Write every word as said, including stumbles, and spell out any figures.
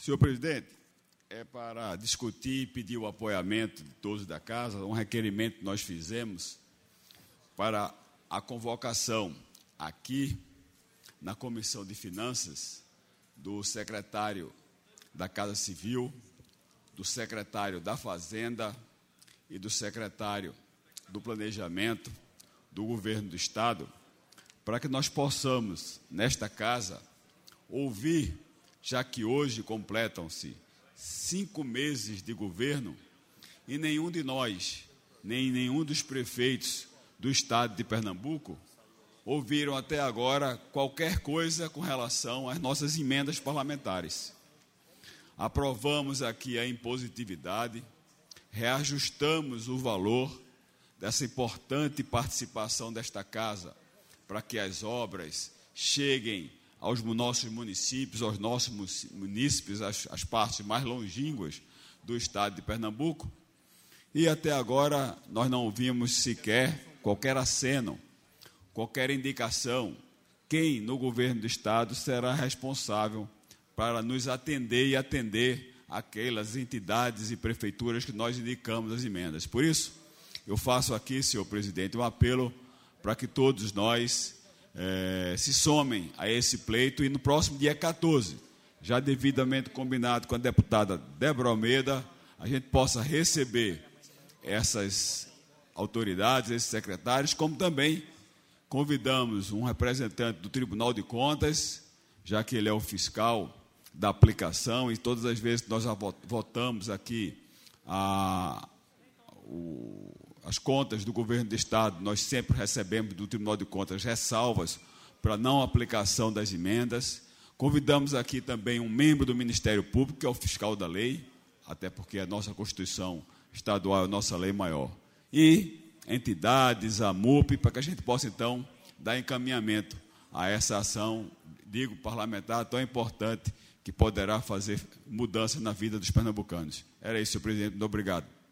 Senhor presidente, é para discutir e pedir o apoiamento de todos da casa, um requerimento que nós fizemos para a convocação aqui na Comissão de Finanças do secretário da Casa Civil, do secretário da Fazenda e do secretário do Planejamento do Governo do Estado, para que nós possamos, nesta casa, ouvir, já que hoje completam-se cinco meses de governo e nenhum de nós, nem nenhum dos prefeitos do Estado de Pernambuco, ouviram até agora qualquer coisa com relação às nossas emendas parlamentares. Aprovamos aqui a impositividade, reajustamos o valor dessa importante participação desta casa para que as obras cheguem aos nossos municípios, aos nossos munícipes, as, as partes mais longínquas do Estado de Pernambuco. E até agora nós não ouvimos sequer qualquer aceno, qualquer indicação, quem no governo do Estado será responsável para nos atender e atender aquelas entidades e prefeituras que nós indicamos as emendas. Por isso, eu faço aqui, senhor presidente, um apelo para que todos nós eh, se somem a esse pleito e no próximo dia quatorze, já devidamente combinado com a deputada Débora Almeida, a gente possa receber essas autoridades, esses secretários, como também convidamos um representante do Tribunal de Contas, já que ele é o fiscal da aplicação, e todas as vezes que nós votamos aqui a, o, as contas do governo do Estado, nós sempre recebemos do Tribunal de Contas ressalvas para não aplicação das emendas. Convidamos aqui também um membro do Ministério Público, que é o fiscal da lei, até porque a nossa Constituição estadual é a nossa lei maior. E entidades, a M U P, para que a gente possa, então, dar encaminhamento a essa ação, digo, parlamentar tão importante, que poderá fazer mudança na vida dos pernambucanos. Era isso, senhor presidente. Muito obrigado.